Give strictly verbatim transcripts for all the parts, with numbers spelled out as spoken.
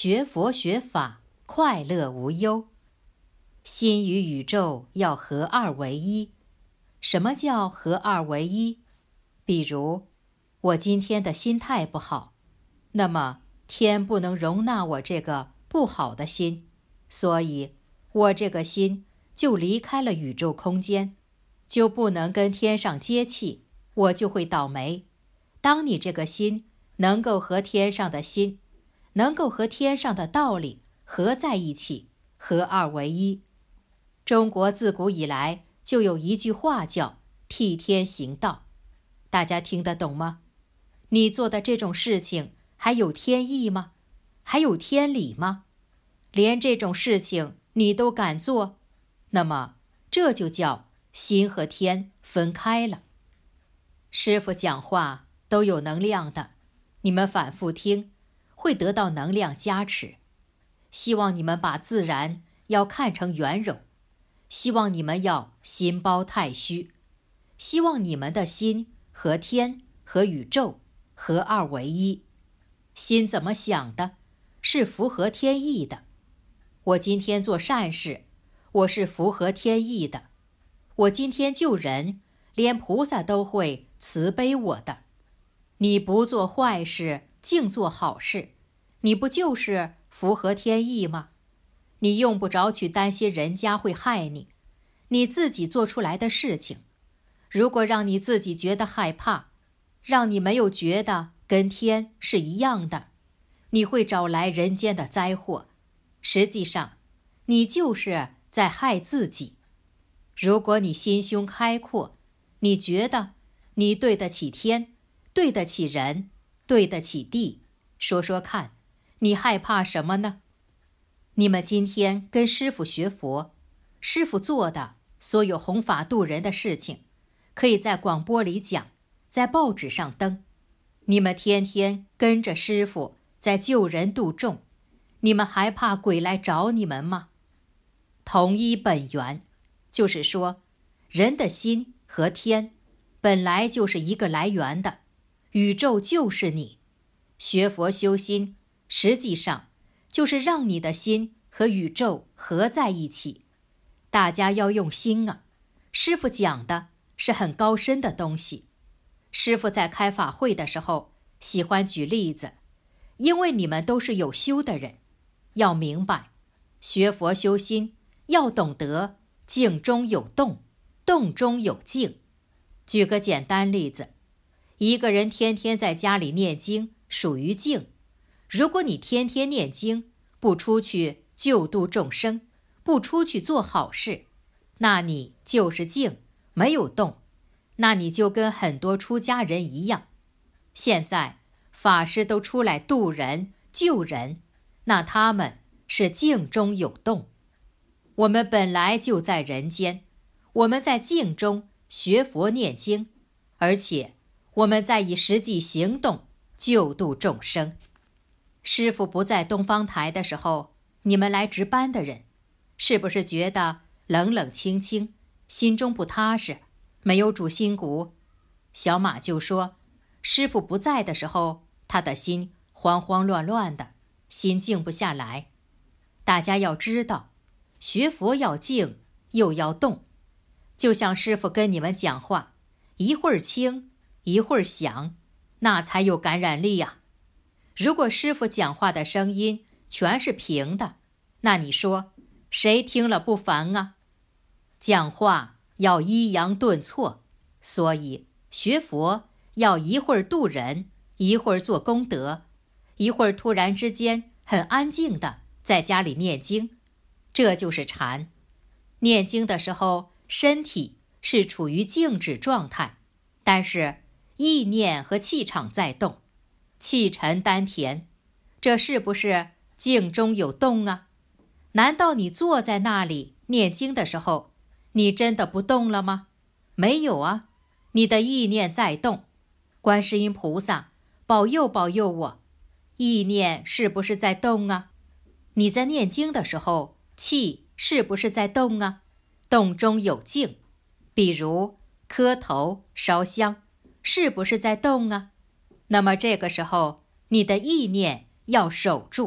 学佛学法，快乐无忧。心与宇宙要合二为一。什么叫合二为一？比如，我今天的心态不好，那么天不能容纳我这个不好的心，所以我这个心就离开了宇宙空间，就不能跟天上接气，我就会倒霉。当你这个心能够和天上的心，能够和天上的道理合在一起，合二为一。中国自古以来就有一句话叫替天行道，大家听得懂吗？你做的这种事情还有天意吗？还有天理吗？连这种事情你都敢做，那么这就叫心和天分开了。师父讲话都有能量的，你们反复听，会得到能量加持。希望你们把自然要看成圆融，希望你们要心包太虚，希望你们的心和天和宇宙合二为一。心怎么想的，是符合天意的。我今天做善事，我是符合天意的。我今天救人，连菩萨都会慈悲我的。你不做坏事，净做好事，你不就是符合天意吗？你用不着去担心人家会害你，你自己做出来的事情，如果让你自己觉得害怕，让你没有觉得跟天是一样的，你会找来人间的灾祸。实际上，你就是在害自己。如果你心胸开阔，你觉得你对得起天，对得起人，对得起地，说说看，你害怕什么呢？你们今天跟师父学佛，师父做的所有弘法度人的事情，可以在广播里讲，在报纸上登。你们天天跟着师父在救人度众，你们还怕鬼来找你们吗？同一本源，就是说，人的心和天本来就是一个来源的，宇宙就是你。学佛修心，实际上就是让你的心和宇宙合在一起。大家要用心啊！师父讲的是很高深的东西。师父在开法会的时候喜欢举例子，因为你们都是有修的人，要明白，学佛修心要懂得静中有动，动中有静。举个简单例子，一个人天天在家里念经属于静。如果你天天念经，不出去救度众生，不出去做好事，那你就是静，没有动。那你就跟很多出家人一样，现在法师都出来度人救人，那他们是静中有动。我们本来就在人间，我们在静中学佛念经，而且我们在以实际行动救度众生。师父不在东方台的时候，你们来值班的人，是不是觉得冷冷清清，心中不踏实，没有主心骨？小马就说，师父不在的时候，他的心慌慌乱乱的，心静不下来。大家要知道，学佛要静，又要动。就像师父跟你们讲话，一会儿轻，一会儿响，那才有感染力呀。如果师父讲话的声音全是平的，那你说谁听了不烦啊？讲话要抑扬顿挫，所以学佛要一会儿度人，一会儿做功德，一会儿突然之间很安静的在家里念经，这就是禅。念经的时候，身体是处于静止状态，但是意念和气场在动，气沉丹田，这是不是静中有动啊？难道你坐在那里念经的时候，你真的不动了吗？没有啊，你的意念在动。观世音菩萨，保佑保佑我，意念是不是在动啊？你在念经的时候，气是不是在动啊？动中有静。比如磕头烧香，是不是在动啊？那么这个时候，你的意念要守住，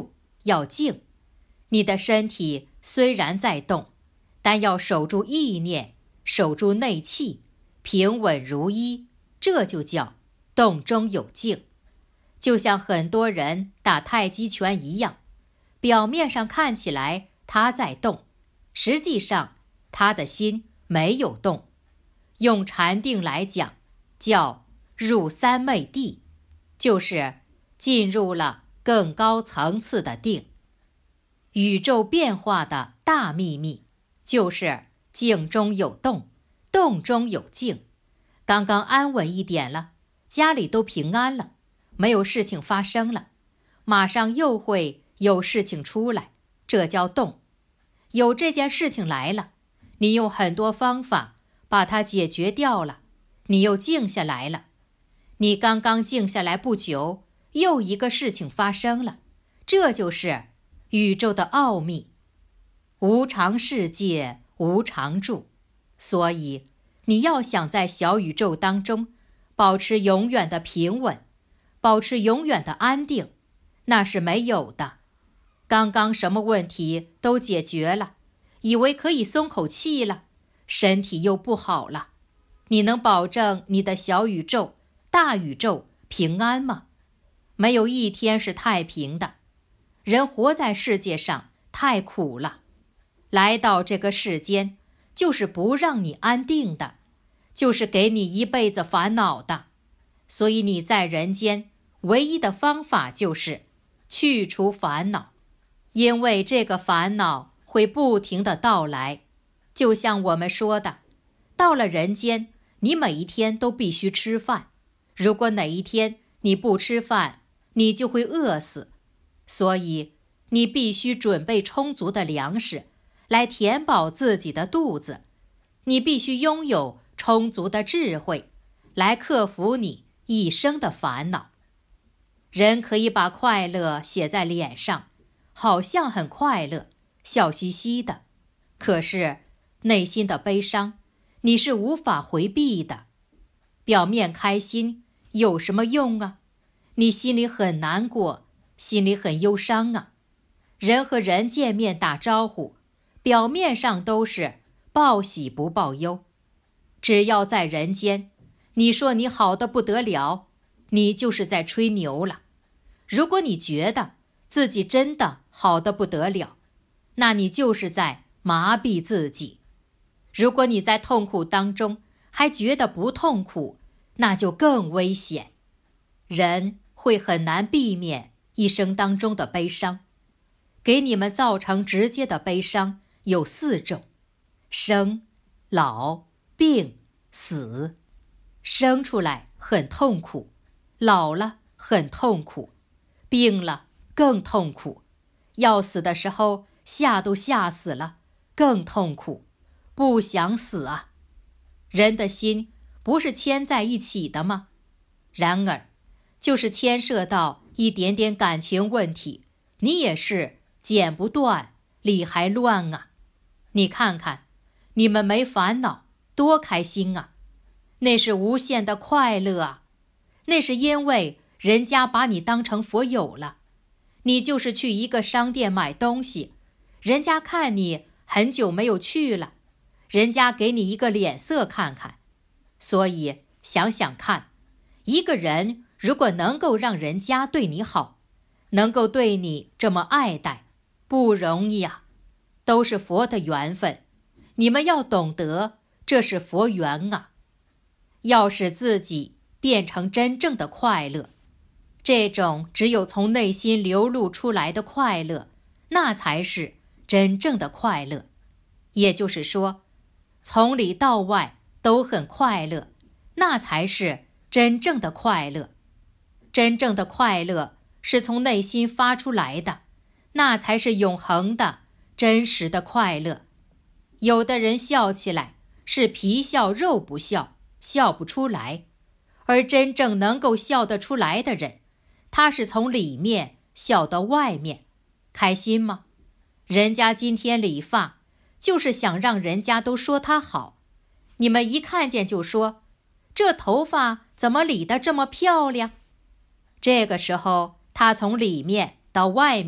要静。你的身体虽然在动，但要守住意念，守住内气，平稳如一，这就叫动中有静。就像很多人打太极拳一样，表面上看起来他在动，实际上他的心没有动。用禅定来讲，叫入三昧地，就是进入了更高层次的定。宇宙变化的大秘密，就是静中有动，动中有静。刚刚安稳一点了，家里都平安了，没有事情发生了，马上又会有事情出来，这叫动。有这件事情来了，你用很多方法把它解决掉了，你又静下来了。你刚刚静下来不久，又一个事情发生了，这就是宇宙的奥秘。无常世界无常住，所以你要想在小宇宙当中保持永远的平稳，保持永远的安定，那是没有的。刚刚什么问题都解决了，以为可以松口气了，身体又不好了，你能保证你的小宇宙、大宇宙平安吗？没有一天是太平的。人活在世界上太苦了，来到这个世间就是不让你安定的，就是给你一辈子烦恼的。所以你在人间唯一的方法就是去除烦恼，因为这个烦恼会不停地到来。就像我们说的，到了人间，你每一天都必须吃饭，如果哪一天你不吃饭，你就会饿死。所以你必须准备充足的粮食来填饱自己的肚子，你必须拥有充足的智慧来克服你一生的烦恼。人可以把快乐写在脸上，好像很快乐，笑嘻嘻的，可是内心的悲伤你是无法回避的。表面开心有什么用啊？你心里很难过，心里很忧伤啊。人和人见面打招呼，表面上都是报喜不报忧。只要在人间，你说你好得不得了，你就是在吹牛了。如果你觉得自己真的好得不得了，那你就是在麻痹自己。如果你在痛苦当中还觉得不痛苦，那就更危险。人会很难避免一生当中的悲伤。给你们造成直接的悲伤有四种：生、老、病、死。生出来很痛苦，老了很痛苦，病了更痛苦，要死的时候吓都吓死了，更痛苦，不想死啊。人的心不是牵在一起的吗？然而就是牵涉到一点点感情问题，你也是剪不断理还乱啊。你看看你们没烦恼多开心啊，那是无限的快乐啊。那是因为人家把你当成佛友了。你就是去一个商店买东西，人家看你很久没有去了，人家给你一个脸色看看。所以想想看，一个人如果能够让人家对你好，能够对你这么爱戴，不容易啊，都是佛的缘分。你们要懂得，这是佛缘啊。要使自己变成真正的快乐，这种只有从内心流露出来的快乐，那才是真正的快乐。也就是说，从里到外都很快乐，那才是真正的快乐。真正的快乐是从内心发出来的，那才是永恒的、真实的快乐。有的人笑起来是皮笑肉不笑，笑不出来，而真正能够笑得出来的人，他是从里面笑到外面。开心吗？人家今天理发，就是想让人家都说他好。你们一看见就说，这头发怎么理得这么漂亮？这个时候他从里面到外面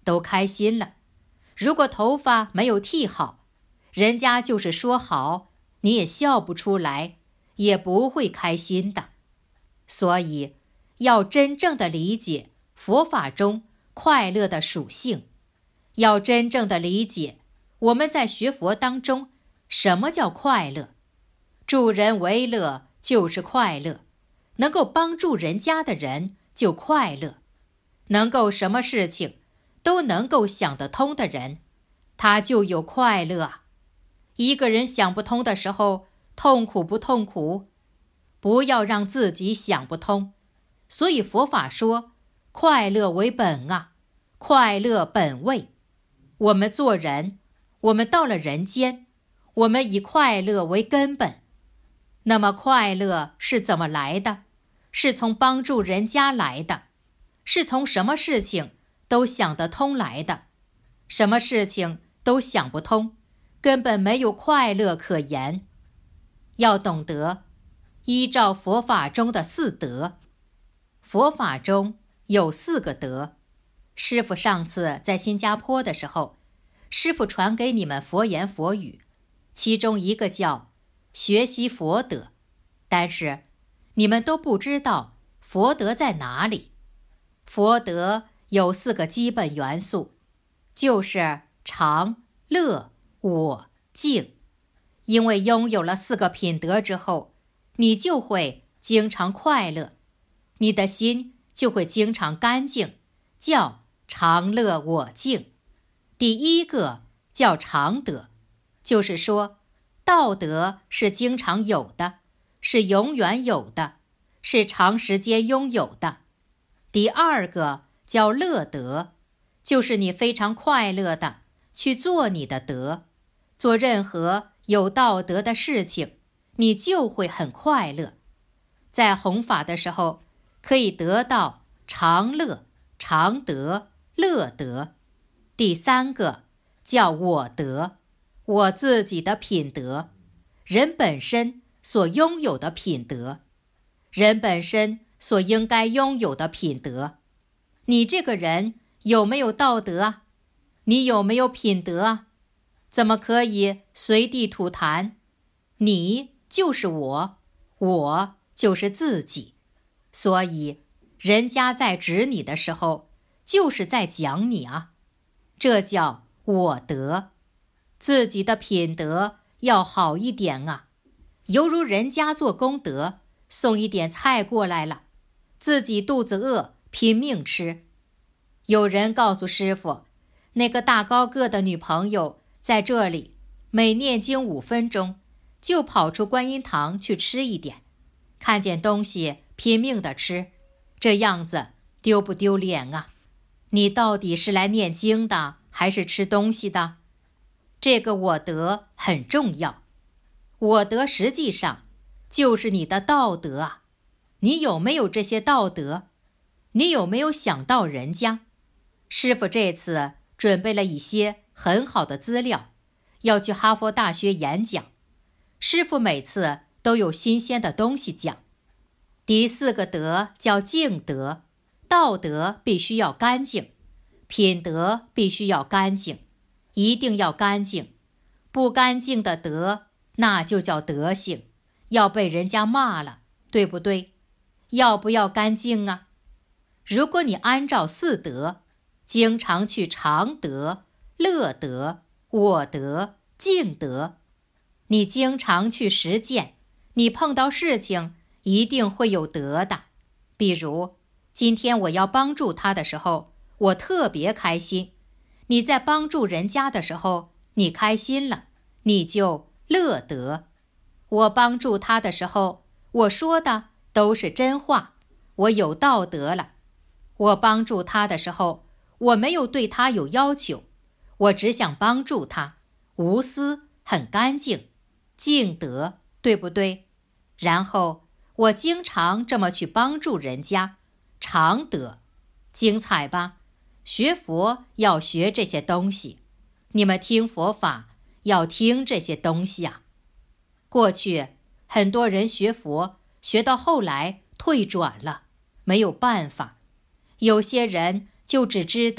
都开心了。如果头发没有剃好，人家就是说好，你也笑不出来，也不会开心的。所以要真正的理解佛法中快乐的属性，要真正的理解我们在学佛当中什么叫快乐。助人为乐就是快乐，能够帮助人家的人就快乐，能够什么事情都能够想得通的人，他就有快乐啊。一个人想不通的时候，痛苦不痛苦？不要让自己想不通。所以佛法说，快乐为本啊，快乐本位。我们做人，我们到了人间，我们以快乐为根本。那么快乐是怎么来的？是从帮助人家来的，是从什么事情都想得通来的。什么事情都想不通，根本没有快乐可言。要懂得依照佛法中的四德。佛法中有四个德。师父上次在新加坡的时候，师父传给你们佛言佛语，其中一个叫学习佛德，但是你们都不知道佛德在哪里。佛德有四个基本元素，就是常、乐、我、净。因为拥有了四个品德之后，你就会经常快乐，你的心就会经常干净，叫常乐我净。第一个叫常德，就是说道德是经常有的，是永远有的，是长时间拥有的。第二个叫乐德，就是你非常快乐的去做你的德，做任何有道德的事情，你就会很快乐。在弘法的时候，可以得到常乐、常德、乐德。第三个叫我德，我自己的品德，人本身所拥有的品德，人本身所应该拥有的品德。你这个人有没有道德啊？你有没有品德啊？怎么可以随地吐痰？你就是我，我就是自己。所以人家在指你的时候，就是在讲你啊。这叫我德。自己的品德要好一点啊，犹如人家做功德，送一点菜过来了，自己肚子饿，拼命吃。有人告诉师父，那个大高个的女朋友在这里，每念经五分钟，就跑出观音堂去吃一点，看见东西拼命的吃，这样子丢不丢脸啊？你到底是来念经的，还是吃东西的？这个我德很重要。我德实际上就是你的道德啊。你有没有这些道德？你有没有想到人家？师父这次准备了一些很好的资料，要去哈佛大学演讲。师父每次都有新鲜的东西讲。第四个德叫净德，道德必须要干净，品德必须要干净，一定要干净。不干净的德，那就叫德性，要被人家骂了，对不对？要不要干净啊？如果你按照四德，经常去常德、乐德、我德、净德，你经常去实践，你碰到事情一定会有德的。比如今天我要帮助他的时候，我特别开心。你在帮助人家的时候，你开心了，你就乐德。我帮助他的时候，我说的都是真话，我有道德了。我帮助他的时候，我没有对他有要求，我只想帮助他，无私，很干净，净德，对不对？然后我经常这么去帮助人家，常德，精彩吧？学佛要学这些东西，你们听佛法要听这些东西啊。过去很多人学佛学到后来退转了，没有办法。有些人就只知道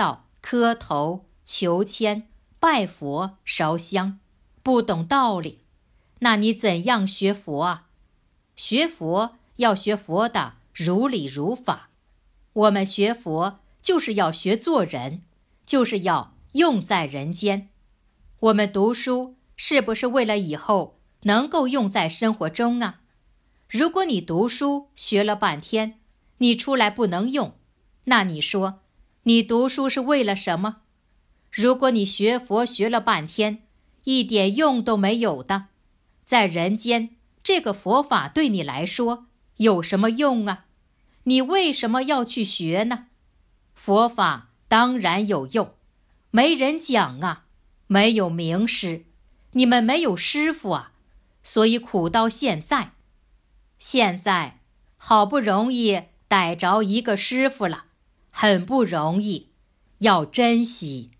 磕头、求签、拜佛、烧香，不懂道理，那你怎样学佛啊？学佛要学佛的如理如法，我们学佛就是要学做人，就是要用在人间。我们读书是不是为了以后能够用在生活中啊？如果你读书学了半天，你出来不能用，那你说你读书是为了什么？如果你学佛学了半天，一点用都没有的，在人间这个佛法对你来说有什么用啊？你为什么要去学呢？佛法当然有用，没人讲啊，没有名师，你们没有师傅啊，所以苦到现在。现在好不容易逮着一个师傅了，很不容易，要珍惜。